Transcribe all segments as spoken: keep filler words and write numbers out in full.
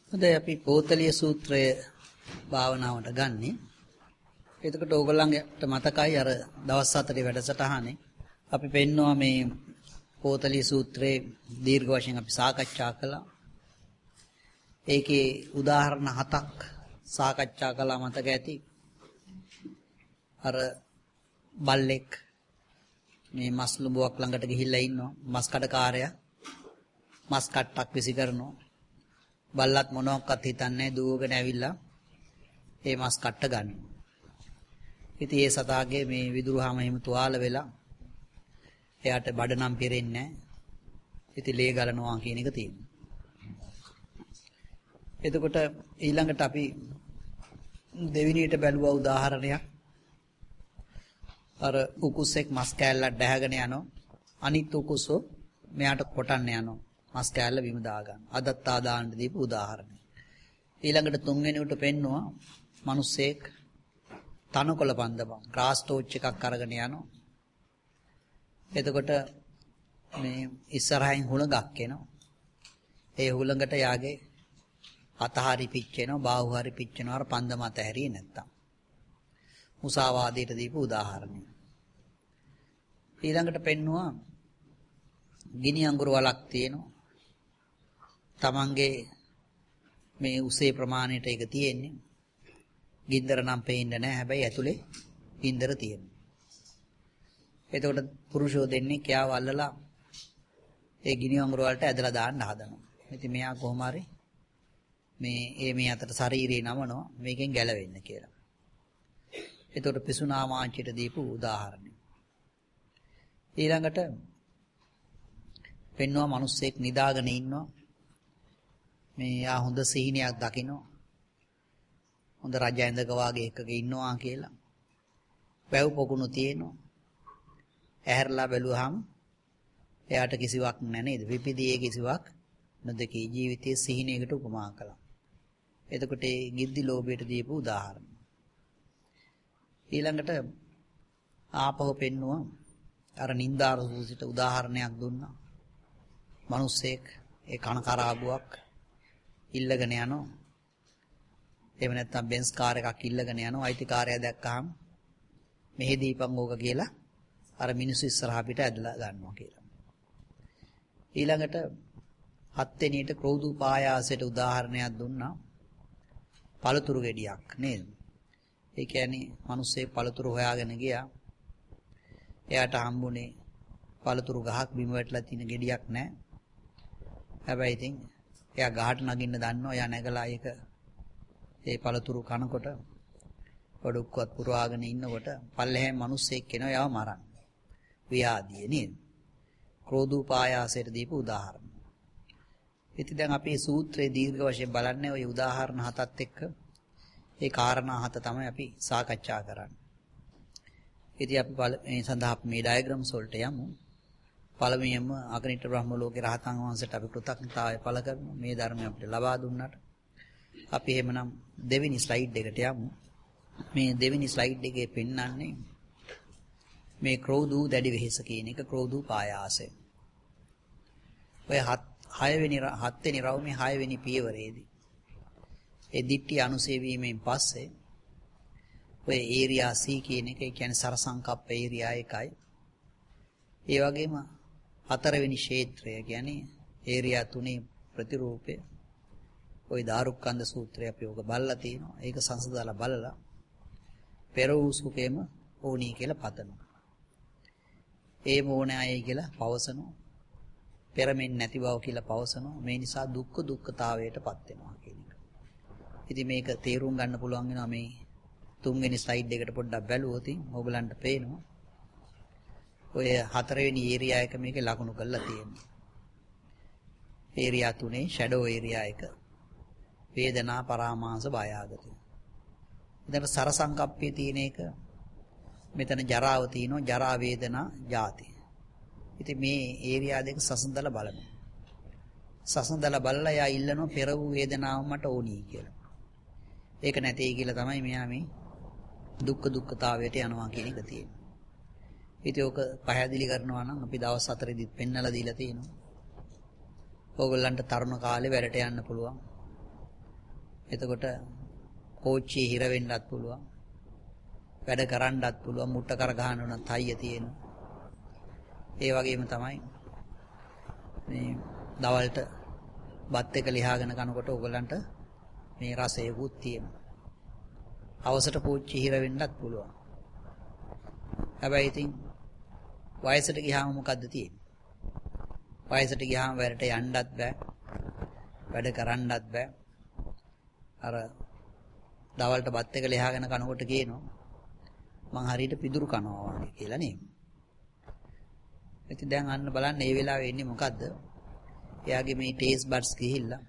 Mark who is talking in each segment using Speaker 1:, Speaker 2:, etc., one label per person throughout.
Speaker 1: හොඳයි අපි පෝතලිය සූත්‍රය භාවනාවට ගන්නෙ. එතකොට ඕගොල්ලන්ට මතකයි අර දවස් හතරේ වැඩසටහනේ අපි පෙන්නවා මේ පෝතලිය සූත්‍රයේ දීර්ඝ වශයෙන් අපි සාකච්ඡා කළා. ඒකේ උදාහරණ හතක් සාකච්ඡා කළා මතක ඇති. අර බල්ලෙක් මේ මස් ලුඹුවක් ළඟට ගිහිල්ලා ඉන්නවා. මස් කඩකාරයා මස් කට්ටක් විසි කරනවා. බල්ලත් මොනවත් හිතන්නේ දුවගෙන ඇවිල්ලා ඒ මස් කට්ට ගන්නවා. ඉතින් ඒ සතාගේ මේ විදුරුහම එහෙම තුවාල වෙලා එයාට බඩ නම් පිරෙන්නේ නැහැ. ඉතින් ලේ ගලනවා කියන එක තියෙනවා. එතකොට ඊළඟට අපි දෙවිනියට බැලුවා උදාහරණයක්. අර උකුස්සෙක් මස් කෑල්ලක් දැහැගෙන යනවා. අනිත් උකුස්සෝ මෙයාට කොටන්න යනවා. මස් කෑල්ල බිම දා ගන්න. අදත් ආදාන්න දීපු උදාහරණය. ඊළඟට තුන්වෙනි උට පෙන්නවා මිනිස්සෙක් තනකොළ පන්දමක් ග්‍රාස් ටෝච් එකක් අරගෙන යනවා. එතකොට මේ ඉස්සරහින් හුළඟක් එනවා. ඒ හුළඟට යාගේ අත හරි පිච්චෙනවා, බාහුව හරි පිච්චෙනවා. අර පන්දම අත හැරියේ නැත්තම්. මුසාවාදයට දීපු උදාහරණය. ඊළඟට පෙන්නවා ගිනි අඟුරු වලක් තියෙනවා. තමන්ගේ මේ උසේ ප්‍රමාණයට ඒක තියෙන්නේ. ගින්දර නම් පේන්නේ නැහැ. හැබැයි ඇතුලේ ගින්දර තියෙනවා. එතකොට පුරුෂෝ දෙන්නේ කියාව අල්ලලා ඒ ගිනි අඟුරු වලට ඇදලා දාන්න හදනවා. ඉතින් මෙයා කොහොම හරි මේ ඒ මේ අතට ශරීරේ නමනවා මේකෙන් ගැලවෙන්න කියලා. එතකොට පිසුනා මාංචිට දීපු උදාහරණය. ඊළඟට පෙන්නවා මිනිස්සෙක් නිදාගෙන ඉන්නවා. මේ යා හොඳ සිහිනයක් දකිනවා. හොඳ රජ ඇඳක වාගේ එකක ඉන්නවා කියලා. වැව් පොකුණු තියෙනවා. ඇහැරලා බැලුවාම එයාට කිසිවක් නැහැ නේද? විපිදියේ කිසිවක් නොදකී ජීවිතයේ සිහිනයකට උපමා කළා. එතකොට ඒ ගිද්දි ලෝභයට දීපු උදාහරණ. ඊළඟට ආපහු පෙන්නවා අර නින්දාර සූසිත උදාහරණයක් දුන්නා. මිනිස්සෙක් ඒ කන කරාබුවක් ඉල්ලගෙන යනවා. එහෙම නැත්නම් බෙන්ස් කාර් එකක් ඉල්ලගෙන යනවා. අයිතිකාරයා දැක්කහම මෙහෙ දීපන් ඕක කියලා අර මිනිස්සු ඉස්සරහා පිට ඇදලා ගන්නවා කියලා. ඊළඟට හත් වෙනියට ක්‍රෝධූපායාසයට උදාහරණයක් දුන්නා. පළතුරු ගෙඩියක් නේද? ඒ කියන්නේ මිනිස්සේ පළතුරු හොයාගෙන ගියා. එයාට හම්බුනේ පළතුරු ගහක් බිම වැටලා තියෙන ගෙඩියක් නැහැ. හැබැයි ඉතින් එයා ගහට නගින්න දන්නවා. එයා නැගලා ඒක ඒ පළතුරු කනකොට ඔඩොක්කවත් පුරවාගෙන ඉන්නකොට පල්ලෙහෙන් මිනිස්සෙක් එනවා යව මරන්න. ව්‍යාධිය නේද? ක්‍රෝධූපායාසයට දීපු උදාහරණ. ඉතින් දැන් අපි මේ සූත්‍රයේ දීර්ඝ වශයෙන් බලන්නේ ওই උදාහරණ හතත් එක්ක ඒ කාරණා හත තමයි අපි සාකච්ඡා කරන්නේ. ඉතින් අපි මේ සඳහා මේ ඩයග්‍රෑම්ස් වලට යමු. පළමුවෙන්ම අගනිට බ්‍රහ්ම ලෝකේ රහතන් වහන්සේට අපි කෘතඥතාවය පළ කරමු. මේ ධර්මය අපිට ලබා දුන්නාට. අපි එහෙමනම් දෙවෙනි ස්ලයිඩ් එකට යමු. මේ දෙවෙනි ස්ලයිඩ් එකේ පෙන්වන්නේ මේ ක්‍රෝධූ දැඩි වෙහෙස කියන එක ක්‍රෝධූ පායාසය. ඔය හත් හය වෙනි හත් වෙනි රවුමේ හය වෙනි පියවරේදී ඒ දිට්ඨි අනුසය වීමෙන් පස්සේ ඔය ඒරියා C කියන එක ඒ කියන්නේ සරසංකප්ප ඒරියා එකයි. ඒ වගේම හතරවෙනි ක්ෂේත්‍රය කියන්නේ ඒරියා තුනේ ප්‍රතිරූපය. ওই දාරුක්කන්ද සූත්‍රය අපි ඔක බලලා තිනවා. ඒක සංසදාලා බලලා පෙර වූ සුඛේම ඕනී කියලා පතනවා. ඒ මොෝනේ අයයි කියලා පවසනවා. පෙරමෙන් නැති බව කියලා පවසනවා. මේ නිසා දුක්ඛ දුක්ඛතාවයටපත් වෙනවා කියන එක. ඉතින් මේක තේරුම් ගන්න පුළුවන් වෙනවා මේ තුන්වෙනි ස්ලයිඩ් එකට පොඩ්ඩක් බැලුවොත් ඔයගලන්ට පේනවා. ඔය හතරවෙනි ඒරියා එක මේකේ ලකුණු කරලා තියෙනවා. ඒරියා තුනේ ෂැඩෝ ඒරියා එක. වේදනා පරාමාස බය ආගති. ඉතින් සරසංකප්පේ තියෙන එක මෙතන ජරාව තියෙනවා. ජරා වේදනා ජාති. ඉතින් මේ ඒරියා දෙක සසඳලා බලනවා. සසඳලා බලලා යා ඉල්ලනවා පෙර වූ වේදනාව මට ඕනී කියලා. ඒක නැtei කියලා තමයි මෙයා මේ දුක්ඛ දුක්ඛතාවයට යනවා කියන එක තියෙන්නේ. ඉතින් ඔක පැහැදිලි කරනවා නම් අපි දවස් හතරෙදිත් පෙන්නලා දීලා තියෙනවා. ඕගොල්ලන්ට තරුණ කාලේ වැඩට යන්න පුළුවන්. එතකොට කෝච්චියේ හිර වෙන්නත් පුළුවන්. වැඩ කරන්නත් පුළුවන්. මුට්ට කර ගන්න උනත් හයිය තියෙනවා. ඒ වගේම තමයි මේ දවල්ට බත් එක ලියාගෙන කනකොට ඔයගලන්ට මේ රසයකුත් තියෙනවා. අවසට කෝච්චි හිර වෙන්නත් පුළුවන්. හැබැයි ඉතින් වයසට ගියාම මොකද්ද තියෙන්නේ? වයසට ගියාම වැඩට යන්නත් බෑ. වැඩ කරන්නත් බෑ. අර දවල්ට බත් එක ලියාගෙන කනකොට කියනවා මං හරියට පිදුරු කනවා වගේ කියලා නේ. ඉතින් දැන් අන්න බලන්න මේ වෙලාවේ ඉන්නේ මොකද්ද? එයාගේ මේ ටේස්ට් බඩ්ස් ගිහිල්ලා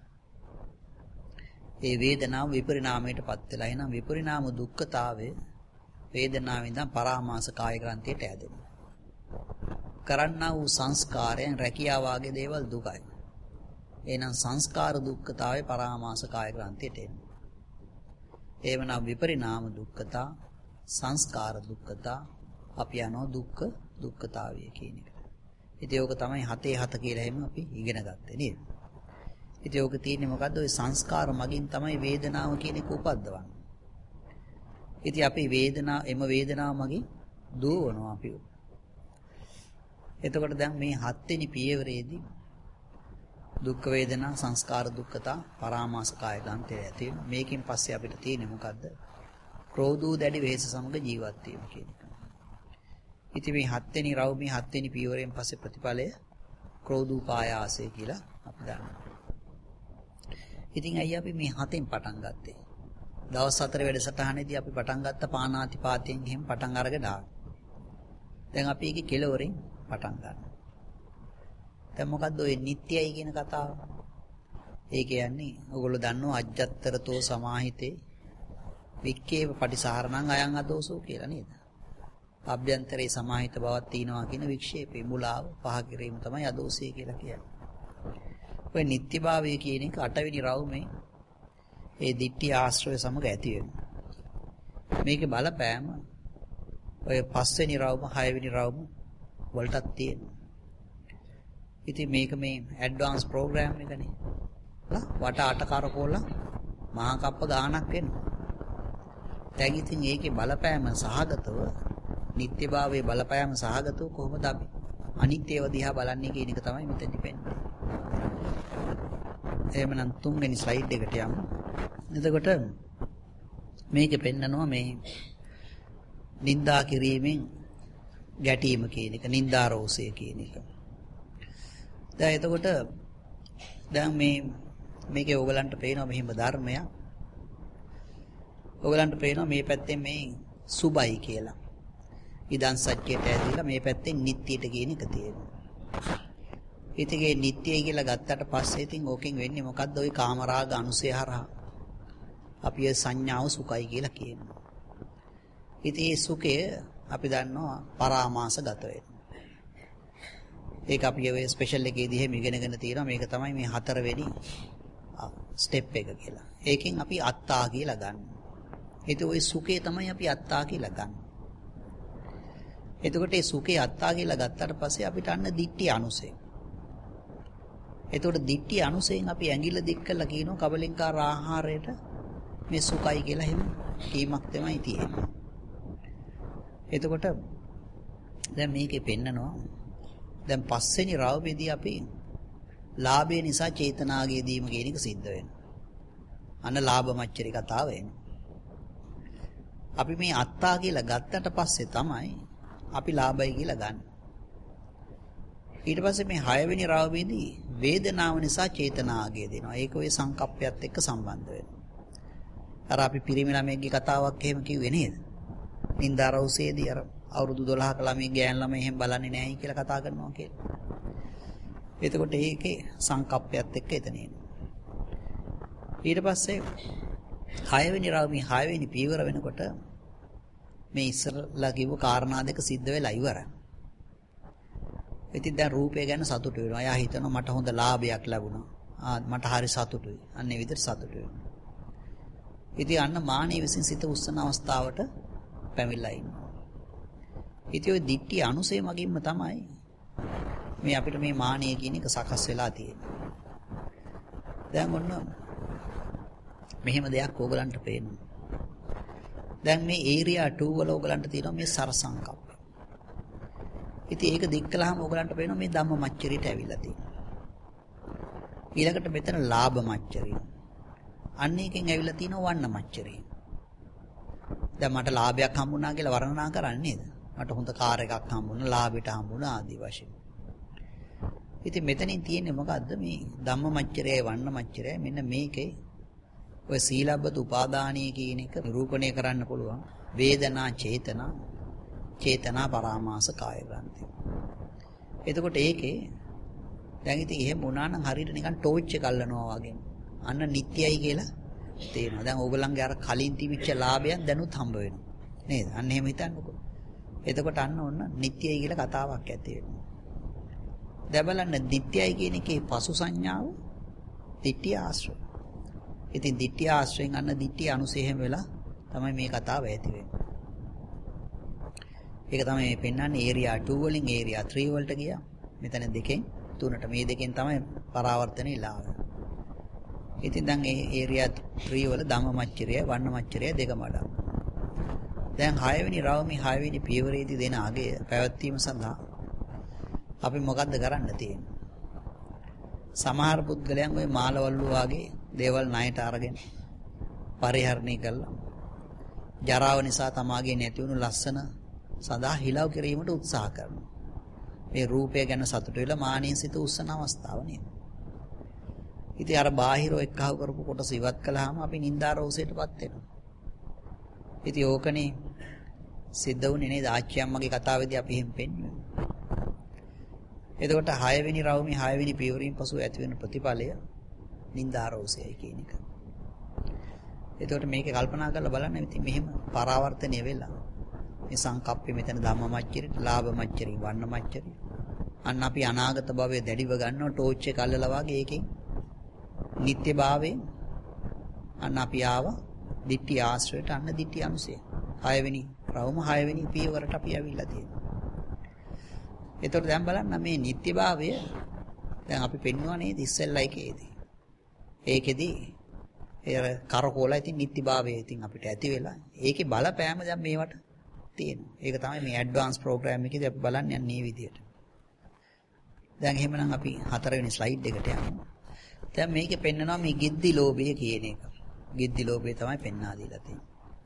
Speaker 1: ඒ වේදනාව විපරිණාමයටපත් වෙලා එනම් විපරිණාම දුක්ඛතාවය වේදනාවෙන් ඉඳන් පරාමාස කාය ග්‍රන්ථියට ඇදෙනවා. කරන්නා වූ සංස්කාරයන් රැකියාව වාගේ දේවල් දුකයි. එහෙනම් සංස්කාර දුක්ඛතාවය පරාමාස කාය ග්‍රන්ථියට එනවා. එවනම් විපරිණාම දුක්ඛතා සංස්කාර දුක්ඛතා අපි යනවා දුක්ඛ දුක්ඛතාවය කියන එකට. ඉතින් ඕක තමයි හතේ හත කියලා එහෙම අපි ඉගෙන ගත්තේ නේද? ඉතින් ඕක තියෙන්නේ මොකද්ද? ওই සංස්කාර මගින් තමයි වේදනාව කියන එක උපද්දවන්නේ. ඉතින් අපි වේදනාව එම වේදනාව මගින් දුවනවා අපි. එතකොට දැන් මේ හත්වෙනි පියවරේදී දුක් වේදනා සංස්කාර දුක්ඛතා පරාමාස කාය ගන්තය ඇති වෙනවා. මේකෙන් පස්සේ අපිට තියෙන්නේ මොකද්ද? ක්‍රෝධෝ දැඩි වෙහෙස සමග ජීවත් වීම කියන එක. ඉතින් මේ හත්වෙනි රව් මේ හත්වෙනි පියවරෙන් පස්සේ ප්‍රතිඵලය ක්‍රෝධූපායාසය කියලා අපි දන්නවා. ඉතින් අයිය අපි මේ හතෙන් පටන් ගත්තේ. දවස් හතර වැඩසටහනේදී අපි පටන් ගත්ත පාණාතිපාතයෙන් එහෙම පටන් අරගෙන ආවා. දැන් අපි ඒකේ කෙලවරෙන් පටන් ගන්නවා. දැන් මොකද්ද ඔය නිට්ටයයි කියන කතාව? ඒ කියන්නේ ඔයගොල්ලෝ දන්නවා අජ්ජත්තරතෝ සමාහිතේ වික්කේව පටිසහරණං අයං අදෝසෝ කියලා නේද? අභ්‍යන්තරේ සමාහිත බවක් තියෙනවා කියන වික්ෂේපේ මුලාව පහ කිරීම තමයි අදෝසය කියලා කියන්නේ. ඔය නිට්ටයභාවය කියන එක අටවෙනි රවුමේ ඒ දිට්ඨි ආශ්‍රය සමග ඇති වෙනවා. මේකේ බලපෑම ඔය පස්වෙනි රවුම හයවෙනි රවුම වලටත් තියෙනවා. ඉතින් මේක මේ ඇඩ්වාන්ස් ප්‍රෝග්‍රෑම් එකනේ. වට අට කරකෝලා මහා කප්ප ගානක් වෙනවා. දැන් ඉතින් ඒකේ බලපෑම සහගතව නිට්ටයභාවයේ බලපෑම සහගතව කොහොමද අපි අනිත්‍යව දිහා බලන්නේ කියන එක තමයි මෙතෙන්දි පෙන්නන්නේ. එහෙමනම් තුන්වෙනි ස්ලයිඩ් එකට යමු. එතකොට මේකේ පෙන්නනවා මේ නින්දා කිරීමෙන් ගැටීම කියන එක, නින්දා රෝසය කියන එක. දැන් එතකොට දැන් මේ මේකේ ඕගලන්ට පේනවා මෙහිම ධර්මයක්. ඕගලන්ට පේනවා මේ පැත්තෙන් මේ සුබයි කියලා. ඉදන් සත්‍යයට ඇදලා මේ පැත්තෙන් නිට්ටියට කියන එක තියෙනවා. ඉතින් ඒ නිට්ටියයි කියලා ගත්තට පස්සේ ඉතින් ඕකෙන් වෙන්නේ මොකද්ද? ওই කාමරාග අනුසය හරහා අපි ඒ සංඥාව සුඛයි කියලා කියනවා. ඉතින් ඒ සුඛය අපි දන්නවා පරාමාසගත වෙනවා. ඒක අපි ඔය ස්පෙෂල් එකේදී එහෙම ඉගෙනගෙන තියෙනවා. මේක තමයි මේ හතරවෙනි ස්ටෙප් එක කියලා. ඒකෙන් අපි අත්තා කියලා ගන්නවා. ඒත් ওই සුඛය තමයි අපි අත්තා කියලා ගන්න. එතකොට ඒ සුඛේ අත්තා කියලා ගත්තට පස්සේ අපිට අන්න දිට්ඨි අනුසය. එතකොට දිට්ඨි අනුසයෙන් අපි ඇඟිල්ල දික් කළා කියනවා කබලින්කාර ආහාරයට මේ සුඛයි කියලා එහෙම කීමක් තමයි තියෙන්නේ. එතකොට දැන් මේකේ පෙන්නනවා දැන් පස්වෙනි රාවපෙදී අපි ලාභය නිසා චේතනාගේ දීම කියන එක සිද්ධ වෙනවා. අන්න ලාභ මච්චරි කතාව එන්නේ. අපි මේ අත්තා කියලා ගත්තට පස්සේ තමයි අපි ලාභයි කියලා ගන්න. ඊට පස්සේ මේ හයවෙනි රාවපෙදී වේදනාව නිසා චේතනාගේ දෙනවා. ඒක ඔය සංකප්පයත් එක්ක සම්බන්ධ වෙනවා. අර අපි පිරිමි ළමයෙක්ගේ කතාවක් එහෙම කිව්වේ නේද? නින්දා රෞසේදී අර අවුරුදු දොළහක ළමයි ගෑන් ළමයි එහෙම බලන්නේ නැහැයි කියලා කතා කරනවා කියලා. එතකොට ඒකේ සංකප්පයත් එක්ක එතන එනවා. ඊට පස්සේ හයවෙනි රාවමේ හයවෙනි පීවර වෙනකොට මේ ඉස්සරලා කිව්ව කාරණා දෙක සිද්ධ වෙලා ඉවරයි. ඉතින් දැන් රූපය ගැන සතුටු වෙනවා. එයා හිතනවා මට හොඳ ලාභයක් ලැබුණා. ආ මට හරි සතුටුයි. අන්න ඒ විදිහට සතුටු වෙනවා. ඉතින් අන්න මානෙ විසින් සිත උස්සන අවස්ථාවට පැමිණලා ඉන්නවා. ඉතින් ওই දිට්ඨි අනුසය මගින්ම තමයි මේ අපිට මේ මානෙ කියන එක සකස් වෙලා තියෙන්නේ. දැන් ඔන්න මෙහෙම දෙයක් ඕගලන්ට පේනවා. දැන් මේ ඒරියා two වල ඕගලන්ට තියෙනවා මේ සර සංකප්ප. ඉතින් ඒක දික් කළාම ඕගලන්ට පේනවා මේ ධම්ම මච්චරියට ඇවිල්ලා තියෙනවා. ඊළඟට මෙතන ලාභ මච්චරිය. අන්න එකෙන් ඇවිල්ලා තියෙනවා වන්න මච්චරිය. දැන් මට ලාභයක් හම්බුණා කියලා වර්ණනා කරන්නේ නේද? මට හොඳ කාර් එකක් හම්බුණා, ලාභයට හම්බුණා ආදී වශයෙන්. ඉතින් මෙතනින් තියෙන්නේ මොකද්ද මේ ධම්ම මච්චරයයි වන්න මච්චරයයි මෙන්න මේකේ ඔය සීලබ්බත උපාදානීය කියන එක නිරූපණය කරන්න පුළුවන් වේදනා චේතනා චේතනා පරාමාස කාය ග්‍රන්ථි. එතකොට ඒකේ දැන් ඉතින් එහෙම වුණා නම් හරියට නිකන් ටෝච් එක අල්ලනවා වගේ. අන්න නිට්ටයයි කියලා තේරෙනවා. දැන් ඕගොල්ලන්ගේ අර කලින් තිබිච්ච ලාභයන් දැනුත් හම්බ වෙනවා. නේද? අන්න එහෙම හිතන්නකෝ. එතකොට අන්න ඔන්න නිට්ටයයි කියලා කතාවක් ඇති වෙනවා. දැන් බලන්න නිට්ටයයි කියන එකේ පසු සංඥාව දිට්ඨිය ආශ්‍රය. ඉතින් දිට්ඨිය ආශ්‍රයෙන් අන්න දිට්ඨිය අනුසේහෙම වෙලා තමයි මේ කතාව ඇති වෙන්නේ. ඒක තමයි මේ පෙන්වන්නේ ඒරියා two වලින් ඒරියා three වලට ගියා. මෙතන දෙකෙන් තුනට මේ දෙකෙන් තමයි පරාවර්තනය ඉලාව. ඉතින් දැන් ඒ ඒරියා three වල ධම්ම මච්චරිය වන්න මච්චරිය දෙකම වඩා. දැන් හය වෙනි රවුමේ හය වෙනි පියවරේදී දෙන අගය පැවැත්වීම සඳහා අපි මොකද්ද කරන්න තියෙන්නේ? සමහර පුද්ගලයන් ওই මාළවල්ලු වගේ දේවල් ණයට අරගෙන පරිහරණය කළා. ජරාව නිසා තමාගේ නැති වුණු ලස්සන සදා හිලව් කිරීමට උත්සාහ කරනවා. මේ රූපය ගැන සතුට වෙලා මානිය සිත උස්සන අවස්ථාව නේද? ඉතින් අර බාහිරව එක්කහව කරපු කොටස ඉවත් කළාම අපි නින්දා රෝසයටපත් වෙනවා. ඉතින් ඕකනේ සිද්ධ වුණේ නේද ආච්චි අම්මගේ කතාවේදී අපි එහෙම පෙන්වන්නේ. එතකොට හය වෙනි රවුමේ හය වෙනි පියවරින් පසු ඇති වෙන ප්‍රතිඵලය නින්දාරෝසයයි කියන එක. එතකොට මේක කල්පනා කරලා බලන්න ඉතින් මෙහෙම පරාවර්තනය වෙලා මේ සංකප්පෙ මෙතන ධම්ම මච්චරි, ලාභ මච්චරි, වන්න මච්චරි. අන්න අපි අනාගත භවයේ දැඩිව ගන්නවා ටෝච් එක අල්ලලා වගේ ඒකෙන් නිත්‍යභාවයෙන් අන්න අපි ආව දිට්ඨි ආශ්‍රයට අන්න දිට්ඨි අනුසය. හය වෙනි රවුම හය වෙනි පියවරට අපි ඇවිල්ලා තියෙනවා. එතකොට දැන් බලන්න මේ නිත්‍යභාවය දැන් අපි පෙන්වුවා නේද ඉස්සෙල්ලා එකේදී. ඒකෙදී ඒ කරකෝලා ඉතින් නිත්‍යභාවය ඉතින් අපිට ඇති වෙලා. ඒකේ බලපෑම දැන් මේවට තියෙනවා. ඒක තමයි මේ ඇඩ්වාන්ස් ප්‍රෝග්‍රෑම් එකේදී අපි බලන්නේ යන්නේ මේ විදිහට. දැන් එහෙමනම් අපි හතරවෙනි ස්ලයිඩ් එකට යමු. දැන් මේකේ පෙන්නනවා මේ ගිද්දි ලෝභය කියන එක. ගිද්දි ලෝභය තමයි පෙන්වා දීලා තියෙන්නේ.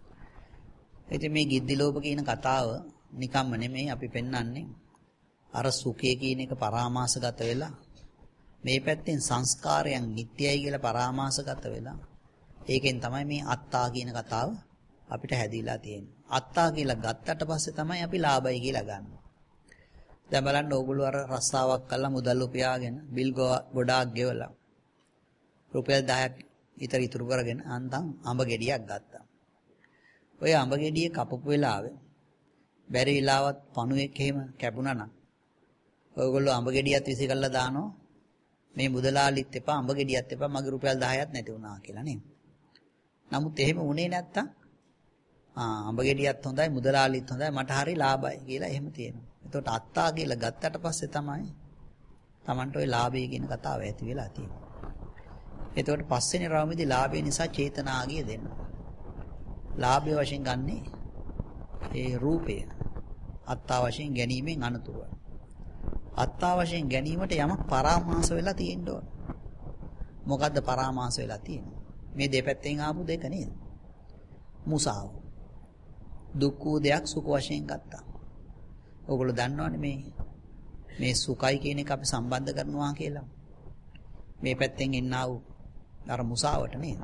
Speaker 1: ඉතින් මේ ගිද්දි ලෝභ කියන කතාව නිකම්ම නෙමෙයි අපි පෙන්වන්නේ අර සුඛය කියන එක පරාමාසගත වෙලා මේ පැත්තෙන් සංස්කාරයන් නිට්ටයයි කියලා පරාමාසගත වෙලා ඒකෙන් තමයි මේ අත්තා කියන කතාව අපිට හැදීලා තියෙන්නේ. අත්තා කියලා ගත්තට පස්සේ තමයි අපි ලාභයි කියලා ගන්න. දැන් බලන්න ඕගොල්ලෝ අර රස්සාවක් කළා මුදල් උපයාගෙන බිල් ගොඩාක් ගෙවලා රුපියල් දහයක් විතර ඉතුරු කරගෙන අන්තම් අඹ ගෙඩියක් ගත්තා. ඔය අඹ ගෙඩිය කපපු වෙලාවේ බැරි වෙලාවත් පණුවෙක් එහෙම කැපුණා නම් ඔයගොල්ලෝ අඹ ගෙඩියත් විසි කරලා දානවා මේ මුදලාලිත් එපා අඹ ගෙඩියත් එපා මගේ රුපියල් දහයක් නැති වුණා කියලා නේද? නමුත් එහෙම වුණේ නැත්තම් ආ අඹ ගෙඩියත් හොඳයි මුදලාලිත් හොඳයි මට හරි ලාභයි කියලා එහෙම තියෙනවා. එතකොට අත්තා කියලා ගත්තට පස්සේ තමයි Tamanට ওই ලාභය කියන කතාව ඇති වෙලා තියෙන්නේ. එතකොට පස්වෙනි රාමෙදී ලාභය නිසා චේතනාගිය දෙන්න. ලාභය වශයෙන් ගන්නේ ඒ රූපය. අත්තා වශයෙන් ගැනීමෙන් අනතුරුව. අත්තා වශයෙන් ගැනීමට යමක් පරාමාස වෙලා තියෙන්න ඕන. මොකද්ද පරාමාස වෙලා තියෙන්නේ? මේ දෙපැත්තෙන් ආපු දෙක නේද? මුසාව. දුක් වූ දෙයක් සුඛ වශයෙන් ගත්තා. ඔයගොල්ලෝ දන්නවනේ මේ මේ සුඛයි කියන එක අපි සම්බන්ධ කරනවා කියලා. මේ පැත්තෙන් එන්නා වූ අර මුසාවට නේද?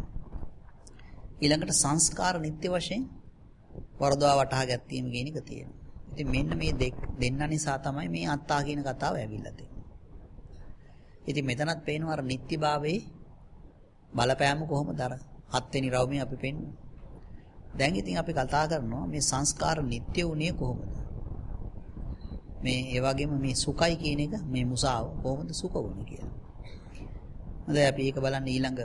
Speaker 1: ඊළඟට සංස්කාර නිත්‍ය වශයෙන් වරදවා වටහා ගැනීම කියන එක තියෙනවා. ඉතින් මෙන්න මේ දෙන්න නිසා තමයි මේ අත්තා කියන කතාව ඇවිල්ලා තියෙන්නේ. ඉතින් මෙතනත් පේනවා අර නිත්‍යභාවයේ බලපෑම කොහොමද අර හත්වෙනි රවුමේ අපි පෙන්නේ. දැන් ඉතින් අපි කතා කරනවා මේ සංස්කාර නිත්‍ය උනේ කොහොමද? මේ ඒ වගේම මේ සුඛයි කියන එක මේ මුසාව කොහොමද සුඛ වුනේ කියලා. හොඳයි අපි ඒක බලන්න ඊළඟ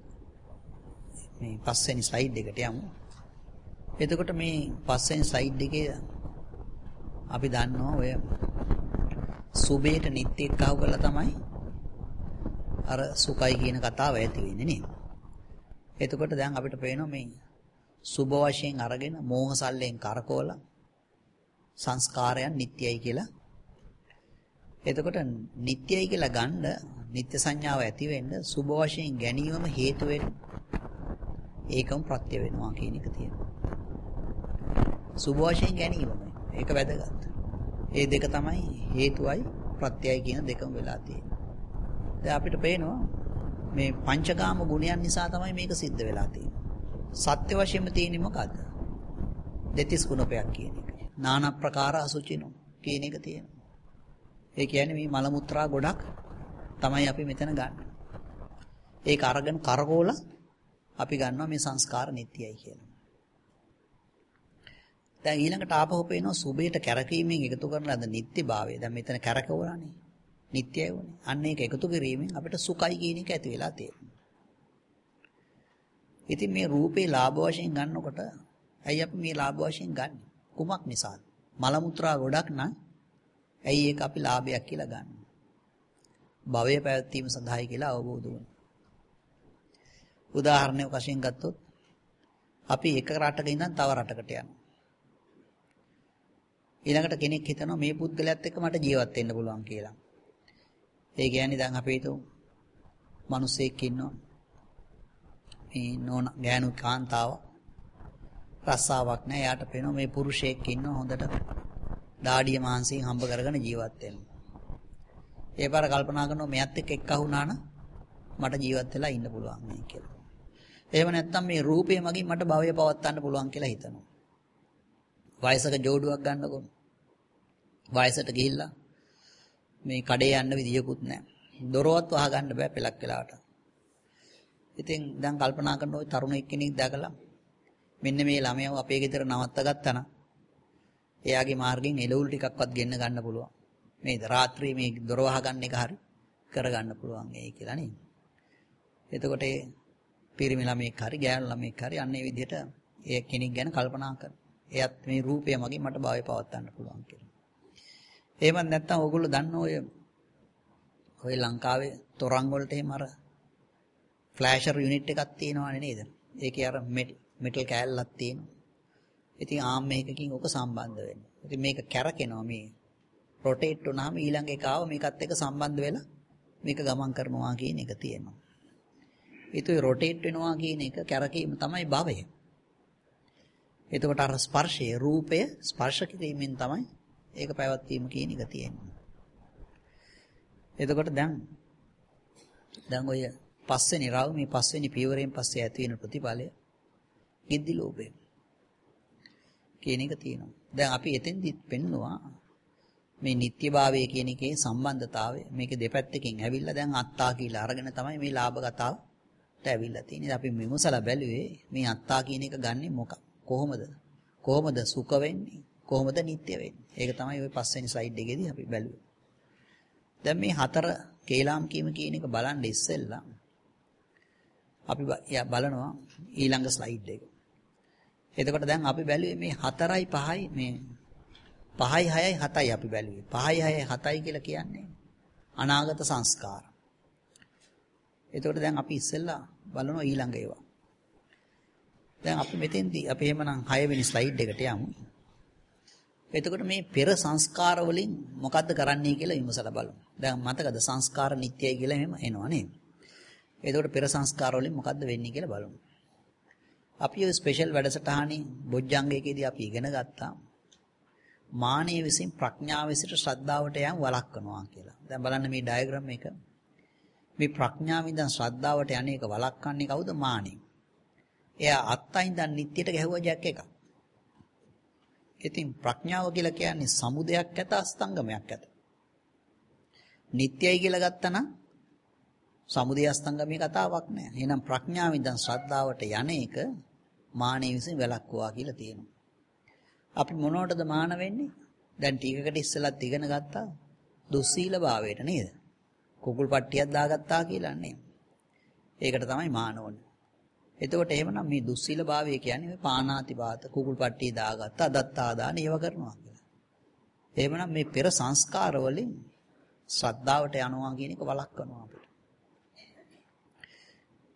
Speaker 1: මේ පස්වෙනි ස්ලයිඩ් එකට යමු. එතකොට මේ පස්වෙනි ස්ලයිඩ් එකේ අපි දන්නවා ඔය සුභයට නිත්‍ය එක්කව කරලා තමයි අර සුඛයි කියන කතාව ඇති වෙන්නේ නේද? එතකොට දැන් අපිට පේනවා මේ සුභ වශයෙන් අරගෙන මෝහ සල්ලෙන් කරකවලා සංස්කාරයන් නිට්ටයයි කියලා. එතකොට නිට්ටයයි කියලා ගන්න නිත්‍ය සංඥාව ඇති වෙන්න සුභ වශයෙන් ගැනීමම හේතු වෙන ඒකම ප්‍රත්‍ය වෙනවා කියන එක තියෙනවා. සුභ වශයෙන් ගැනීමම ඒක වැදගත්. ඒ දෙක තමයි හේතුවයි ප්‍රත්‍යයයි කියන දෙකම වෙලා තියෙන්නේ. දැන් අපිට පේනවා මේ පංචකාම ගුණයන් නිසා තමයි මේක සිද්ධ වෙලා තියෙන්නේ. සත්‍ය වශයෙන්ම තියෙන්නේ මොකද්ද? දෙතිස් ගුණපයක් කියන එක. নানা ප්‍රකාර අසුචිනෝ කියන එක තියෙනවා. ඒ කියන්නේ මේ මල මුත්‍රා ගොඩක් තමයි අපි මෙතන ගන්න. ඒක අරගෙන කරකෝලා අපි ගන්නවා මේ සංස්කාර නිට්ටයයි කියලා. දැන් ඊළඟට ආපහු පේනවා සුභයට කැරකීමෙන් එකතු කරන ලද නිට්ටයභාවය. දැන් මෙතන කැරකවලානේ. නිට්ටයයි වුණේ. අන්න ඒක එකතු කිරීමෙන් අපිට සුඛයි කියන එක ඇති වෙලා තියෙනවා. ඉතින් මේ රූපේ ලාභ වශයෙන් ගන්නකොට ඇයි අපි මේ ලාභ වශයෙන් ගන්නෙ? කුමක් නිසාද? මල මුත්‍රා ගොඩක් නම් ඇයි ඒක අපි ලාභයක් කියලා ගන්න? භවය පැවැත්වීම සඳහායි කියලා අවබෝධ වුණා. උදාහරණයක් වශයෙන් ගත්තොත් අපි එක රටක ඉඳන් තව රටකට යනවා. ඊළඟට කෙනෙක් හිතනවා මේ පුද්ගලයාත් එක්ක මට ජීවත් වෙන්න පුළුවන් කියලා. ඒ කියන්නේ දැන් අපි හිතමු මිනිස්සෙක් ඉන්නවා. මේ නෝන ගෑනු කාන්තාව රස්සාවක් නැහැ. යාට පේනවා මේ පුරුෂයෙක් ඉන්නවා හොඳට දාඩිය මාංශයෙන් හම්බ කරගෙන ජීවත් වෙනවා. ඒ පාර කල්පනා කරනවා මෙයත් එක්ක එක්කහුණා නම් මට ජීවත් වෙලා ඉන්න පුළුවන් මේ කියලා. එහෙම නැත්නම් මේ රූපය මගින් මට භවය පවත්වන්න පුළුවන් කියලා හිතනවා. වයසක ජෝඩුවක් ගන්නකො. වයසට ගිහිල්ලා මේ කඩේ යන්න විදියකුත් නැහැ. දොරවත් වහගන්න බෑ පෙලක් වෙලාවට. ඉතින් දැන් කල්පනා කරන ওই තරුණ එක්කෙනෙක් දැකලා මෙන්න මේ ළමයාව අපේ ගෙදර නවත්ත ගත්තා නම් එයාගේ මාර්ගෙන් එළවලු ටිකක්වත් ගෙන්න ගන්න පුළුවන්. මේ රාත්‍රියේ මේ දොර වහගන්න එක හරි කරගන්න පුළුවන් ඒ කියලා නේද? එතකොට ඒ පිරිමි ළමෙක් හරි ගෑනු ළමෙක් හරි අන්න ඒ විදිහට ඒ කෙනෙක් ගැන කල්පනා කරනවා. එයත් මේ රූපය මගින් මට භාවය පවත්වන්න පුළුවන් කියලා. එහෙම නැත්නම් ඕගොල්ලෝ දන්න ඔය ඔය ලංකාවේ තොරන් වලට එහෙම අර ෆ්ලෑෂර් යුනිට් එකක් තියෙනවනේ නේද? ඒකේ අර මෙටල් කෑල්ලක් තියෙනවා. ඉතින් ආම් මේකකින් ඔක සම්බන්ධ වෙනවා. ඉතින් මේක කැරකෙනවා මේ රොටේට් වුණාම ඊළඟ එක ආව මේකත් එක්ක සම්බන්ධ වෙලා මේක ගමන් කරනවා කියන එක තියෙනවා. ඒතොයි රොටේට් වෙනවා කියන එක කැරකීම තමයි භවය. එතකොට අර ස්පර්ශයේ රූපය ස්පර්ශ කිරීමෙන් තමයි ඒක පැවැත්වීම කියන එක තියෙන්නේ. එතකොට දැන් දැන් ඔය පස්වෙනි රාව මේ පස්වෙනි පියවරෙන් පස්සේ ඇති වෙන ප්‍රතිඵලය ගිද්දි ලෝභය කියන එක තියෙනවා. දැන් අපි එතෙන්දිත් පෙන්නවා මේ නිට්ටයභාවය කියන එකේ සම්බන්ධතාවය මේකේ දෙපැත්තකින් ඇවිල්ලා දැන් අත්තා කියලා අරගෙන තමයි මේ ලාභ කතාවට ඇවිල්ලා තියෙන්නේ. අපි විමසලා බැලුවේ මේ අත්තා කියන එක ගන්නෙ මොකක් කොහොමද? කොහොමද සුඛ වෙන්නේ? කොහොමද නිට්ටය වෙන්නේ? ඒක තමයි ওই පස්වෙනි ස්ලයිඩ් එකේදී අපි බැලුවේ. දැන් මේ හතර කේලාම් කීම කියන එක බලන්න ඉස්සෙල්ලා අපි බලනවා ඊළඟ ස්ලයිඩ් එක. එතකොට දැන් අපි බැලුවේ මේ හතරයි පහයි මේ පහයි හයයි හතයි අපි බැලුවේ. පහයි හයයි හතයි කියලා කියන්නේ අනාගත සංස්කාර. එතකොට දැන් අපි ඉස්සෙල්ලා බලනවා ඊළඟ ඒවා. දැන් අපි මෙතෙන්දී අපි එහෙමනම් හය වෙනි ස්ලයිඩ් එකට යමු. එතකොට මේ පෙර සංස්කාර වලින් මොකද්ද කරන්නේ කියලා විමසලා බලමු. දැන් මතකද සංස්කාර නිට්ටයයි කියලා එහෙම එනවා නේද? එතකොට පෙර සංස්කාර වලින් මොකද්ද වෙන්නේ කියලා බලමු. අපි ඔය ස්පෙෂල් වැඩසටහනේ බොජ්ජංගයකදී අපි ඉගෙන ගත්තා මානෙය විසින් ප්‍රඥාව විසිට ශ්‍රද්ධාවට යෑම වළක්වනවා කියලා. දැන් බලන්න මේ ඩයග්‍රෑම් එක. මේ ප්‍රඥාවෙන් දැන් ශ්‍රද්ධාවට යන්නේ එක වළක්වන්නේ කවුද? මානෙ. එයා අත්තයින් දැන් නිට්ටියට ගැහුවා ජැක් එකක්. ඉතින් ප්‍රඥාව කියලා කියන්නේ සමුදයක් ඇත අස්තංගමයක් ඇත. නිට්ටයයි කියලා ගත්තා නම් සමුදය අස්තංගමේ කතාවක් නෑ. එහෙනම් ප්‍රඥාවෙන් දැන් ශ්‍රද්ධාවට යන එක මානෙ විසින් වැළක්වුවා කියලා තියෙනවා. අපි මොනවටද මාන වෙන්නේ? දැන් ටිකකට ඉස්සෙල්ලත් ඉගෙන ගත්තා දුස්සීල භාවයට නේද? කුකුල් පට්ටියක් දාගත්තා කියලා නේ. ඒකට තමයි මාන ඕනේ. එතකොට එහෙමනම් මේ දුස්සීල භාවය කියන්නේ මේ පානාතිපාත කුකුල් පට්ටිය දාගත්තා දත්තා දාන ඒව කරනවා කියලා. එහෙමනම් මේ පෙර සංස්කාර වලින් ශ්‍රද්ධාවට යනවා කියන එක වළක්වනවා අපිට.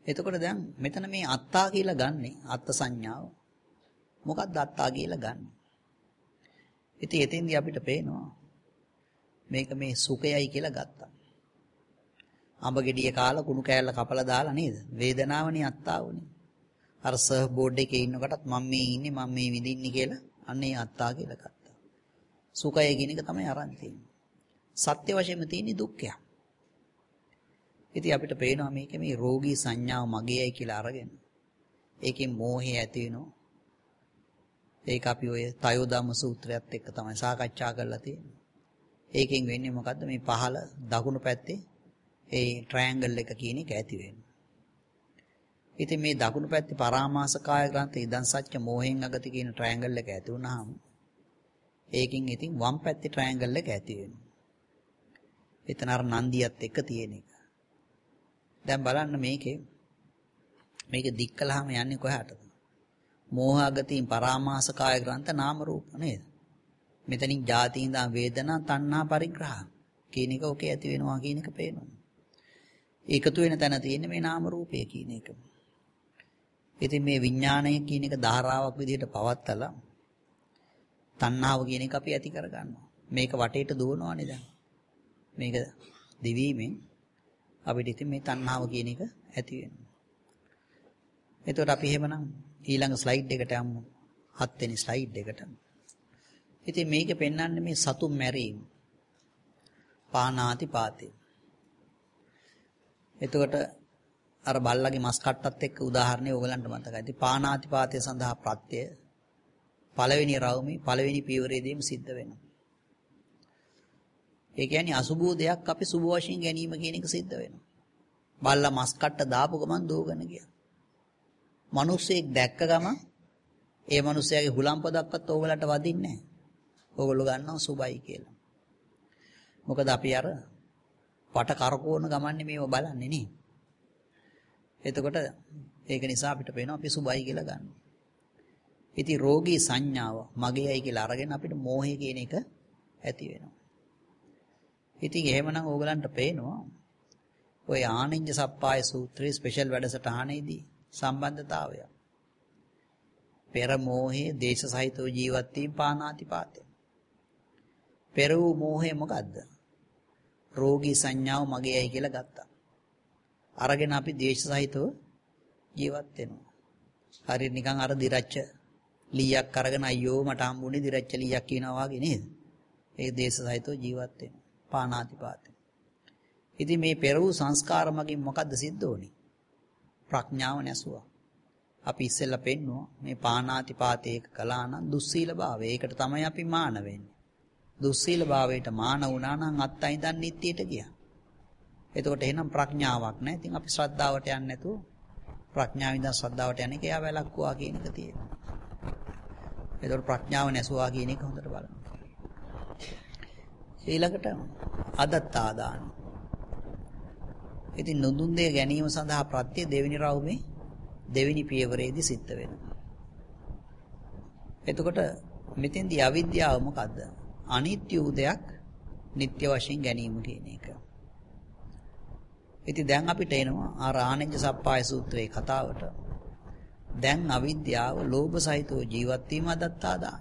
Speaker 1: එතකොට දැන් මෙතන මේ අත්තා කියලා ගන්නෙ අත්ත් සංඥාව. මොකක්ද අත්තා කියලා ගන්න? ඉතින් එතෙන්දී අපිට පේනවා මේක මේ සුඛයයි කියලා ගත්තා. අඹ ගෙඩිය කාලා කුණු කෑල්ල කපලා දාලා නේද? වේදනාවනේ අත්තාවනේ. අර සර්ෆ් බෝඩ් එකේ ඉන්නකොටත් මම මේ ඉන්නේ මම මේ විඳින්නේ කියලා අන්නේ අත්තා කියලා ගත්තා. සුඛය කියන එක තමයි අරන් තියෙන්නේ. සත්‍ය වශයෙන්ම තියෙන දුක්ඛය. ඉතින් අපිට පේනවා මේක මේ රෝගී සංඥාව මගේයි කියලා අරගෙන ඒකෙන් මෝහය ඇති වෙනවා. ඒක අපි ඔය තයෝ ධම්ම සූත්‍රයත් එක්ක තමයි සාකච්ඡා කරලා තියෙන්නේ. ඒකෙන් වෙන්නේ මොකද්ද මේ පහළ දකුණු පැත්තේ ඒ ට්‍රයැන්ගල් එක කියන එක ඇති වෙන්නේ. ඉතින් මේ දකුණු පැත්තේ පරාමාස කාය ග්‍රන්ථ ඉදන් සත්‍ය මෝහෙන් අගති කියන ට්‍රයැන්ගල් එක ඇති වුනහම ඒකෙන් ඉතින් වම් පැත්තේ ට්‍රයැන්ගල් එක ඇති වෙනවා. එතන අර නන්දියත් එක්ක තියෙන එක. දැන් බලන්න මේකේ මේක දික් කළාම යන්නේ කොහාටද? මෝහගතින් පරාමාස කාය ග්‍රන්ථ නාම රූප නේද? මෙතනින් ජාති ඉඳන් වේදනා තණ්හා පරිග්‍රහ කියන එක ඔකේ ඇති වෙනවා කියන එක පේනවා. ඒකතු වෙන තැන තියෙන්නේ මේ නාම රූපය කියන එක. ඉතින් මේ විඥාණය කියන එක ධාරාවක් විදිහට පවත්තලා තණ්හාව කියන එක අපි ඇති කරගන්නවා. මේක වටේට දුවනවානේ දැන්. මේක දිවීමෙන් අපිට ඉතින් මේ තණ්හාව කියන එක ඇති වෙනවා. එතකොට අපි එහෙමනම් ඊළඟ ස්ලයිඩ් එකට යමු. හත් වෙනි ස්ලයිඩ් එකට. ඉතින් මේක පෙන්වන්නේ මේ සතුන් මැරීම. පානාති පාතේ. එතකොට අර බල්ලගේ මස් කට්ටත් එක්ක උදාහරණේ ඕගලන්ට මතකයි. ඉතින් පානාති පාතේ සඳහා ප්‍රත්‍ය පළවෙනි රවුමේ පළවෙනි පියවරේදීම සිද්ධ වෙනවා. ඒ කියන්නේ අසුබෝ දෙයක් අපි සුබ වශයෙන් ගැනීම කියන එක සිද්ධ වෙනවා. බල්ලා මස් කට්ට දාපු ගමන් දෝගන ගියා. මිනිස්සෙක් දැක්ක ගමන් ඒ මිනිස්යාගේ හුලම් පොදක්වත් ඕගලන්ට වදින්නේ නැහැ. ඕගොල්ලෝ ගන්නවා සුබයි කියලා. මොකද අපි අර පට කරකවන ගමන්නේ මේව බලන්නේ නේ. එතකොට ඒක නිසා අපිට පේනවා අපි සුබයි කියලා ගන්නවා. ඉතින් රෝගී සංඥාව මගේයි කියලා අරගෙන අපිට මෝහය කියන එක ඇති වෙනවා. ඉතින් එහෙමනම් ඕගලන්ට පේනවා ඔය ආනෙන්ජ සප්පාය සූත්‍රයේ ස්පෙෂල් වැඩසටහනේදී සම්බන්ධතාවය. පෙර මෝහයේ දේශ සහිතව ජීවත් වීම පානාති පාතය. පෙර වූ මෝහය මොකද්ද? රෝගී සංඥාව මගේයි කියලා ගත්තා. අරගෙන අපි දේශ සහිතව ජීවත් වෙනවා. හරියට නිකන් අර දිරච්ච ලීයක් අරගෙන අයියෝ මට හම්බුනේ දිරච්ච ලීයක් කියනවා වගේ නේද? ඒ දේශ සහිතව ජීවත් වෙනවා. පානාති පාතය. ඉතින් මේ පෙර වූ සංස්කාර මගින් මොකද්ද සිද්ධ වෙන්නේ? ප්‍රඥාව නැසුවා. අපි ඉස්සෙල්ලා පෙන්නුවා මේ පානාති පාතේක කළා නම් දුස්සීල භාවය. ඒකට තමයි අපි මාන වෙන්නේ. දුස්සීල භාවයට මාන වුණා නම් අත්තයි දන් නිට්ටියට ගියා. එතකොට එහෙනම් ප්‍රඥාවක් නැහැ. ඉතින් අපි ශ්‍රද්ධාවට යන්නේ නැතුව ප්‍රඥාවෙන් ඉඳන් ශ්‍රද්ධාවට යන එක එයා වැළක්වුවා කියන එක තියෙනවා. එතකොට ප්‍රඥාව නැසුවා කියන එක හොඳට බලන්න. ඊළඟට අදත්තා දාන. ඉතින් නොදුන් දෙය ගැනීම සඳහා ප්‍රත්‍ය දෙවෙනි රවුමේ දෙවෙනි පියවරේදී සිද්ධ වෙනවා. එතකොට මෙතෙන්දී අවිද්‍යාව මොකද්ද? අනිත්‍ය වූ දෙයක් නිට්ටය වශයෙන් ගැනීම කියන එක. ඉතින් දැන් අපිට එනවා ආ ආනෙන්ජ සප්පාය සූත්‍රයේ කතාවට. දැන් අවිද්‍යාව ලෝභ සහිතව ජීවත් වීම අදත්තා දාන.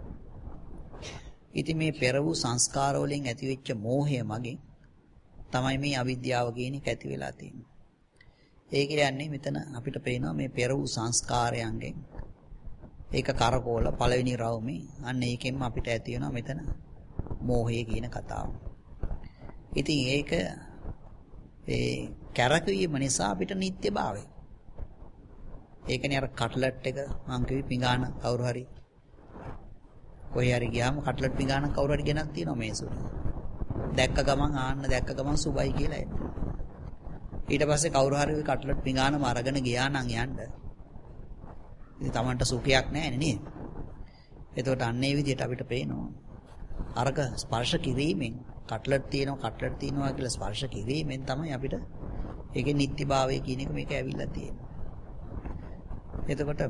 Speaker 1: ඉතින් මේ පෙර වූ සංස්කාර වලින් ඇතිවෙච්ච මෝහය මගින් තමයි මේ අවිද්‍යාව කියන එක ඇති වෙලා තියෙන්නේ. ඒ කියන්නේ මෙතන අපිට පේනවා මේ පෙර වූ සංස්කාරයන්ගෙන් ඒක කරකෝල පළවෙනි රවුමේ අන්න ඒකෙන්ම අපිට ඇති වෙනවා මෙතන මෝහය කියන කතාව. ඉතින් ඒක ඒ කැරකවීම නිසා අපිට නිත්‍යභාවය. ඒකනේ අර කට්ලට් එක මං කිව්වේ පිඟාන කවුරු හරි කොහේ හරි ගියාම කට්ලට් පිඟාන කවුරු හරි ගෙනත් තියනවා මේසුර. දැක්ක ගමන් ආන්න දැක්ක ගමන් සුබයි කියලා එන්න. ඊට පස්සේ කවුරු හරි ওই කට්ලට් පිඟානම අරගෙන ගියා නම් යන්න. ඉතින් Tamanට සුඛයක් නැහැ නේද? එතකොට අන්න ඒ විදිහට අපිට පේනවා. අරක ස්පර්ශ කිරීමෙන් කට්ලට් තියෙනවා කට්ලට් තියෙනවා කියලා ස්පර්ශ කිරීමෙන් තමයි අපිට ඒකේ නිත්‍යභාවය කියන එක මේක ඇවිල්ලා තියෙන්නේ. එතකොට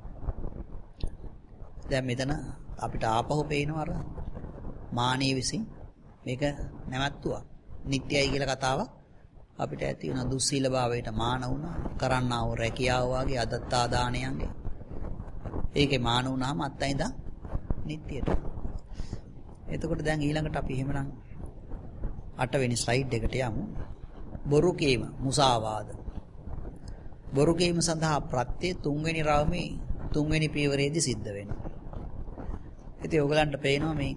Speaker 1: දැන් මෙතන අපිට ආපහු පේනවා අර මානිය විසින් මේක නැවැත්තුවා. නිත්‍යයි කියලා කතාවක් අපිට ඇති වෙන දුස්සීලභාවයට මාන වුණා. කරන්නා වූ රැකියාව වගේ අදත්තා දානයන්ගේ. ඒකේ මාන වුණාම අත්තයි ඉඳන් නිට්ටියට. එතකොට දැන් ඊළඟට අපි එහෙමනම් අට වෙනි ස්ලයිඩ් එකට යමු. බොරු කීම මුසාවාද. බොරු කීම සඳහා ප්‍රත්‍ය තුන්වෙනි රාමේ තුන්වෙනි පියවරේදී සිද්ධ වෙනවා. ඉතින් ඔයගලන්ට පේනවා මේ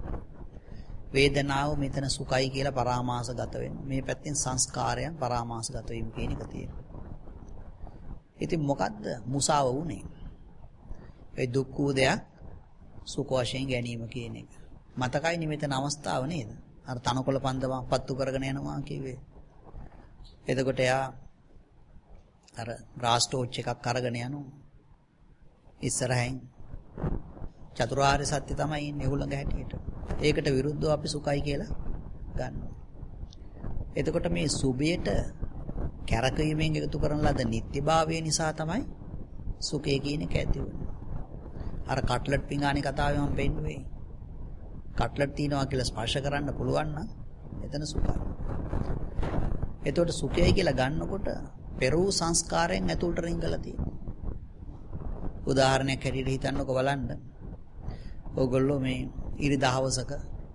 Speaker 1: වේදනාව මෙතන සුඛයි කියලා පරාමාසගත වෙනවා. මේ පැත්තෙන් සංස්කාරයන් පරාමාසගත වීම කියන එක තියෙනවා. ඉතින් මොකද්ද මුසාව වුනේ? ඒ දුක් වූ දෙයක් සුඛ වශයෙන් ගැනීම කියන එක. මතකයි මෙතන අවස්ථාව නේද? අර තනකොළ පන්දම පත්තු කරගෙන යනවා කිව්වේ. එතකොට එයා අර ග්‍රාස් ටෝච් එකක් අරගෙන යනවා. ඉස්සරහින් චතුරාර්ය සත්‍ය තමයි ඉන්නේ උලඟ හැටියට. ඒකට විරුද්ධව අපි සුඛයි කියලා ගන්නවා. එතකොට මේ සුභයට කැරකීමෙන් එකතු කරන ලද නිත්‍යභාවය නිසා තමයි සුඛය කියන එක ඇති වෙන්නේ. අර කට්ලට් පිඟානේ කතාවේ මම පෙන්නුවේ. කට්ලට් තියනවා කියලා ස්පර්ශ කරන්න පුළුවන් නම් එතන සුඛයි. එතකොට සුඛයයි කියලා ගන්නකොට පෙරූ සංස්කාරයෙන් ඇතුළට රිංගලා තියෙනවා. උදාහරණයක් හැටියට හිතන්නකෝ බලන්න. ඕගොල්ලෝ මේ ඉරිදහවසක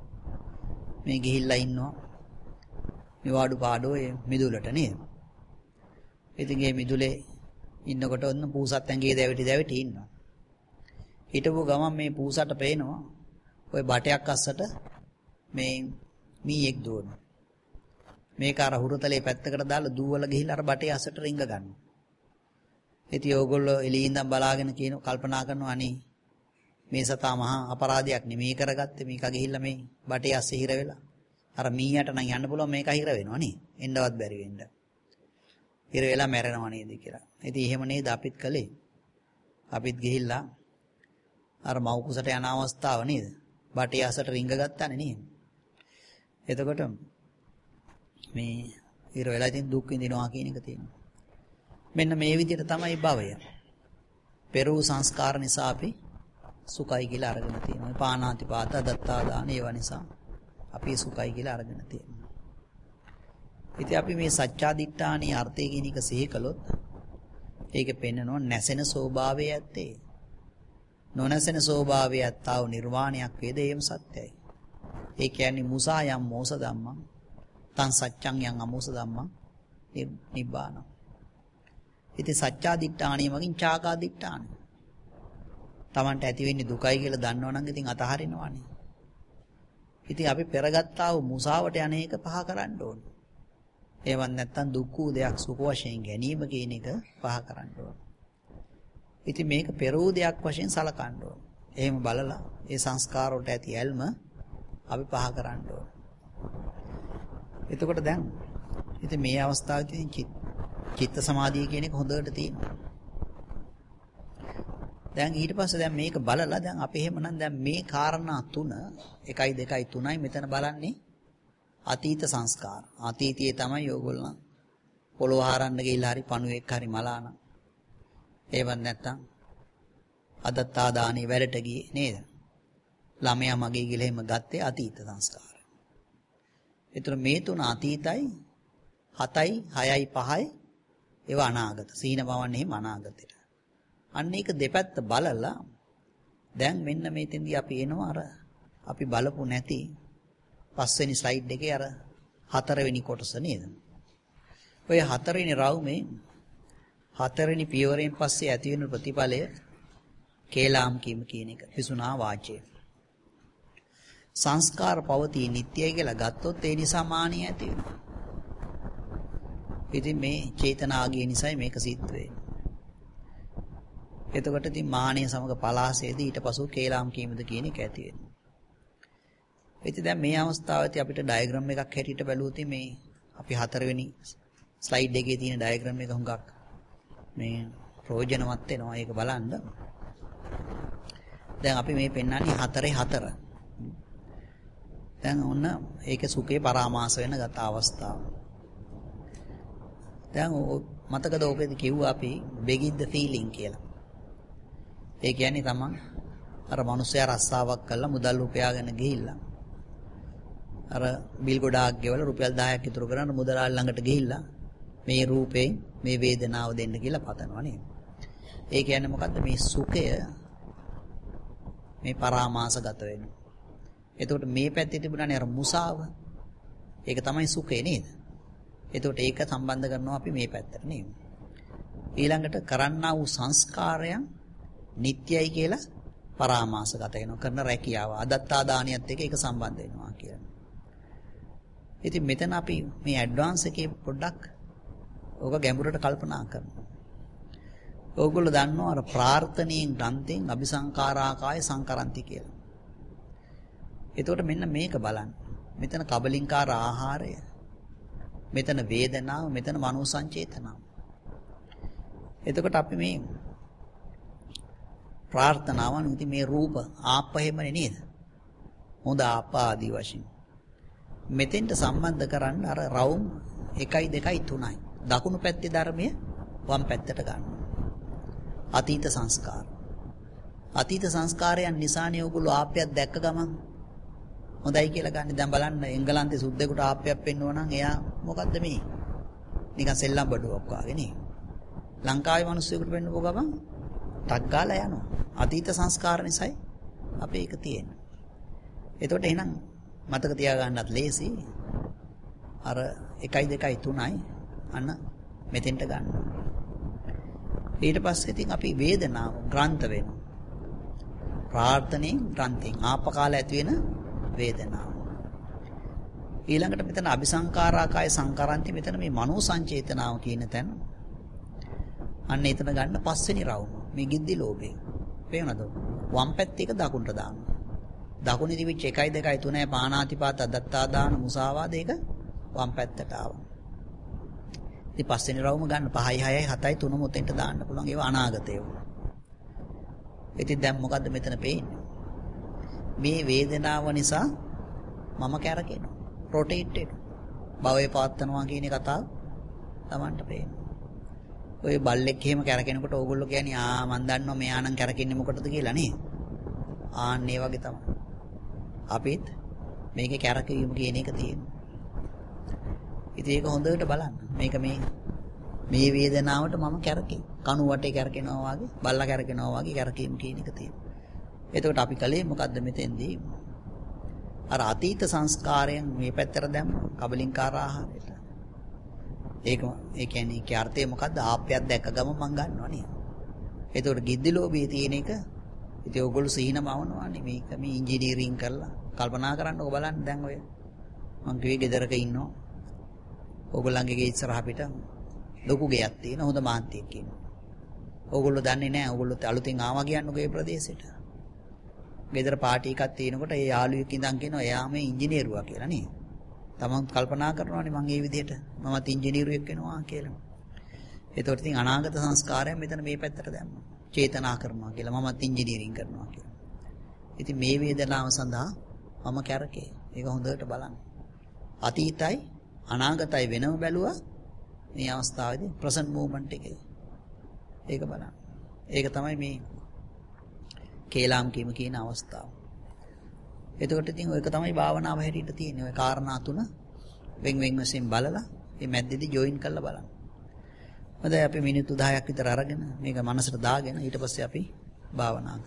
Speaker 1: මේ ගිහිල්ලා ඉන්නවා. මේ වාඩු පාඩෝ මිදුලට නේද? ඉතින් මේ මිදුලේ ඉන්නකොට ඔන්න පූසත් ඇඟේ දැවිටි දැවිටි ඉන්නවා. හිටපු ගමන් මේ පූසට පේනවා ওই බටයක් අස්සට මේ මීයක් දුවනවා. මේක අර හුරතලේ පැත්තකට දාලා දූවල ගිහිල්ලා අර බටේ අස්සට රිංග ගන්නවා. ඉතින් ඕගොල්ලෝ එළියේ ඉඳන් බලාගෙන කියන කල්පනා කරනවා අනේ මේ සතා මහා අපරාධයක් නෙමෙයි කරගත්තේ මේක ගිහිල්ලා මේ බටේ අස්සේ හිර වෙලා. අර මීයට නම් යන්න පුළුවන් මේක හිර වෙනවා නේ. එන්නවත් බැරි වෙන්න. හිර වෙලා මැරෙනවා නේද කියලා. ඉතින් එහෙම නේද අපිත් කළේ. අපිත් ගිහිල්ලා අර මව් කුසට යන අවස්ථාව නේද? බටේ අසට රිංග ගත්තානේ නේද? එතකොට මේ හිර වෙලා ඉතින් දුක් විඳිනවා කියන එක තියෙනවා. මෙන්න මේ විදිහට තමයි භවය. පෙරූ සංස්කාර නිසා අපි සුඛයි කියලා අරගෙන තියෙනවා. පාණාතිපාත දත්තා දාන ඒවා නිසා අපි සුඛයි කියලා අරගෙන තියෙනවා. ඉතින් අපි මේ සත්‍යාදිට්ඨානී අර්ථය කියන එක සිහි කළොත් ඒකේ පෙන්නනවා නැසෙන ස්වභාවය ඇත්තේ. නොනැසෙන ස්වභාවය ඇත්තා වූ නිර්වාණයක් වේද එයම සත්‍යයි. ඒ කියන්නේ මුසා යම් මෝස ධම්මං තං සත්‍යං යං අමෝස ධම්මං නිබ්බාන. ඉතින් සත්‍යාදිට්ඨානිය මගින් චාකාදිට්ඨානිය. Tamanට ඇති වෙන්නේ දුකයි කියලා දන්නවනම් ඉතින් අතහරිනවනේ. ඉතින් අපි පෙරගත්තා වූ මුසාවට යන්නේක පහ කරන්න ඕනේ. ඒවත් නැත්තම් දුක් වූ දෙයක් සුඛ වශයෙන් ගැනීම කියන එක පහ කරන්න ඕනේ. ඉතින් මේක පෙරූ දෙයක් වශයෙන් සලකන්න ඕනේ. එහෙම බලලා ඒ සංස්කාර වලට ඇති ඇල්ම අපි පහ කරන්න ඕනේ. එතකොට දැන් ඉතින් මේ අවස්ථාවේදී චිත්ත සමාධිය කියන එක හොඳට තියෙනවා. දැන් ඊට පස්සේ දැන් මේක බලලා දැන් අපි එහෙමනම් දැන් මේ කාරණා තුන එකයි දෙකයි තුනයි මෙතන බලන්නේ අතීත සංස්කාර. අතීතයේ තමයි ඕගොල්ලන් පොළොව හරන්න ගිහිල්ලා හරි පණුවෙක් හරි මලාන. ඒවත් නැත්තම් අදත්තා දානේ වැඩට ගියේ නේද? ළමයා මගේ ගිහලා එහෙම ගත්තේ අතීත සංස්කාර. ඒතර මේ තුන අතීතයි හතයි හයයි පහයි ඒවා අනාගත. සීන බවන්නේ එහෙම අනාගතෙට. අන්න ඒක දෙපැත්ත බලලා දැන් මෙන්න මේතෙන්දී අපි එනවා අර අපි බලපු නැති පස්වෙනි ස්ලයිඩ් එකේ අර හතරවෙනි කොටස නේද? ඔය හතරවෙනි රවුමේ හතරවෙනි පියවරෙන් පස්සේ ඇති වෙන ප්‍රතිඵලය කේලාම් කීම කියන එක. පිසුනා වාචය. සංස්කාර පවතී නිට්ටයයි කියලා ගත්තොත් ඒ නිසා මානිය ඇති වෙනවා. ඉතින් මේ චේතනාගිය නිසායි මේක සිද්ධ වෙන්නේ. එතකොට ඉතින් මානිය සමග පලාසයේදී ඊට පසු කේලාම් කීමද කියන එක ඇති වෙනවා. ඉතින් දැන් මේ අවස්ථාවේදී අපිට ඩයග්‍රෑම් එකක් හැටියට බැලුවොත් මේ අපි හතරවෙනි ස්ලයිඩ් එකේ තියෙන ඩයග්‍රෑම් එක හුඟක් මේ ප්‍රයෝජනවත් වෙනවා. ඒක බලන්න. දැන් අපි මේ පෙන්වන්නේ හතරේ හතර. දැන් ඔන්න ඒකේ සුඛේ පරාමාස වෙන ගත අවස්ථාව. දැන් මතකද ඔකේදී කිව්වා අපි begin the feeling කියලා. ඒ කියන්නේ තමන් අර මිනිස්සයා රස්සාවක් කළා මුදල් උපයාගෙන ගිහිල්ලා අර බිල් ගොඩාක් ගෙවලා රුපියල් දහයක් ඉතුරු කරන් මුදලාල් ළඟට ගිහිල්ලා මේ රූපයෙන් මේ වේදනාව දෙන්න කියලා පතනවා නේද? ඒ කියන්නේ මොකද්ද? මේ සුඛය මේ පරාමාසගත වෙනවා. එතකොට මේ පැත්තේ තිබුණානේ අර මුසාව. ඒක තමයි සුඛය නේද? එතකොට ඒක සම්බන්ධ කරනවා අපි මේ පැත්තට නේද? ඊළඟට කරන්නා වූ සංස්කාරයන් නිට්ටයයි කියලා පරාමාසගත වෙනවා. කරන රැකියාව අදත්තා දානියත් එක්ක ඒක සම්බන්ධ වෙනවා කියලා. ඉතින් මෙතන අපි මේ ඇඩ්වාන්ස් එකේ පොඩ්ඩක් ඕක ගැඹුරට කල්පනා කරනවා. ඕගොල්ලෝ දන්නවා අර ප්‍රාර්ථනීයෙන් ග්‍රන්ථයෙන් අபிසංකාරාකාය සංකරන්ති කියලා. එතකොට මෙන්න මේක බලන්න. මෙතන කබලින්කාර ආහාරය. මෙතන වේදනාව, මෙතන මනෝ සංචේතනාව. එතකොට අපි මේ ප්‍රාර්ථනාවන් ඉතින් මේ රූප ආප්පහෙමනේ නේද? හොඳ ආපාදී වශයෙන්. මෙතෙන්ට සම්බන්ධ කරන්න අර රවුම් එකයි දෙකයි තුනයි. දකුණු පැත්තේ ධර්මය වම් පැත්තට ගන්නවා. අතීත සංස්කාර. අතීත සංස්කාරයන් නිසානේ ඔයගොල්ලෝ ආප්පයක් දැක්ක ගමන් හොඳයි කියලා ගන්න. දැන් බලන්න එංගලන්තේ සුද්දෙකුට ආප්පයක් පෙන්නුවා නම් එයා මොකද්ද මේ? නිකන් සෙල්ලම් බඩුවක් වගේ නේ. ලංකාවේ මිනිස්සුෙකුට පෙන්නුවෝ ගමන් ටක් ගාලා යනවා. අතීත සංස්කාර නිසායි අපේ එක තියෙන්නේ. එතකොට එහෙනම් මතක තියාගන්නත් ලේසි. අර එකයි දෙකයි තුනයි අන්න මෙතෙන්ට ගන්න. ඊට පස්සේ ඉතින් අපි වේදනාව ග්‍රන්ථ වෙනවා. ප්‍රාර්ථනෙන් ග්‍රන්ථෙන් ආපකාල ඇති වෙන වේදනාව. ඊළඟට මෙතන අபிසංකාරාකාය සංකරන්ති මෙතන මේ මනෝ සංචේතනාව කියන තැන. අන්න එතන ගන්න පස්වෙනි රවුම. මේ ගිද්දි ලෝභය. පේනවද? වම් පැත්ත එක දකුණට දානවා. දකුණේ තිබිච්ච එකයි දෙකයි තුනයි පාණාතිපාත අදත්තා දාන මුසාවාද ඒක වම් පැත්තට ආවා. ඉතින් පස්වෙනි රවුම ගන්න පහයි හයයි හතයි තුනම උතෙන්ට දාන්න පුළුවන්. ඒවා අනාගතේ වුණා. ඉතින් දැන් මොකද්ද මෙතන පේන්නේ? මේ වේදනාව නිසා මම කැරකෙනවා. රොටේට් වෙනවා. භවයේ පවත්නවා කියන කතාව Tamanට පේනවා. ඔය බල්ලෙක් එහෙම කැරකෙනකොට ඕගොල්ලෝ කියන්නේ ආ මන් දන්නවා මෙයා නම් කැරකෙන්නේ මොකටද කියලා නේද? ආන්න ඒ වගේ තමයි. අපිත් මේකේ කැරකීම කියන එක තියෙනවා. ඉතින් ඒක හොඳට බලන්න. මේක මේ මේ වේදනාවට මම කැරකේ. කණු වටේ කැරකෙනවා වගේ, බල්ලා කැරකෙනවා වගේ කැරකීම කියන එක තියෙනවා. එතකොට අපි කලේ මොකද්ද මෙතෙන්දී? අර අතීත සංස්කාරයන් මේ පැත්තට දැම්ම කබලින්කාර ආහාරයට. ඒක ඒ කියන්නේ ඒකේ අර්ථය මොකද්ද? ආප්පයක් දැක්ක ගම මං ගන්නවා නේද? එතකොට ගිද්දි ලෝභයේ තියෙන එක ඉතින් ඔයගොල්ලෝ සිහිනමවනවානේ මේක මේ ඉංජිනේරින් කරලා කල්පනා කරන්නකො බලන්න දැන් ඔය මං කිව්වේ ගෙදරක ඉන්නවා. ඕගොල්ලන්ගේ ගේ ඉස්සරහ පිට ලොකු ගෙයක් තියෙන හොඳ මාන්තියෙක් ඉන්නවා. ඕගොල්ලෝ දන්නේ නැහැ ඕගොල්ලෝ අලුතෙන් ආවා කියන්නකො ඒ ප්‍රදේශෙට. ගෙදර පාටි එකක් තියෙනකොට ඒ යාළුවෙක් ඉඳන් කියනවා එයා මේ ඉංජිනේරුවා කියලා නේ. තමන් කල්පනා කරනවානේ මං මේ විදිහට මමත් ඉංජිනේරුවෙක් වෙනවා කියලා. ඒතකොට ඉතින් අනාගත සංස්කාරයන් මෙතන මේ පැත්තට දැම්මා. චේතනා කරනවා කියලා මමත් ඉංජිනේරින් කරනවා කියලා. ඉතින් මේ වේදනාව සඳහා මම කැරකේ. ඒක හොඳට බලන්න. අතීතයි අනාගතයි වෙනම බැලුවා මේ අවස්ථාවේදී ප්‍රසන්ට් මූවමන්ට් එකේ. ඒක බලන්න. ඒක තමයි මේ කේලාම් කීම කියන අවස්ථාව. එතකොට ඉතින් ඔයක තමයි භාවනාව හැටියට තියෙන්නේ. ඔය කාරණා තුන වෙන් වෙන් වශයෙන් බලලා මේ මැද්දේදී ජොයින් කරලා බලන්න. හොඳයි අපි මිනිත්තු දහයක් විතර අරගෙන මේක මනසට දාගෙන ඊට පස්සේ අපි භාවනා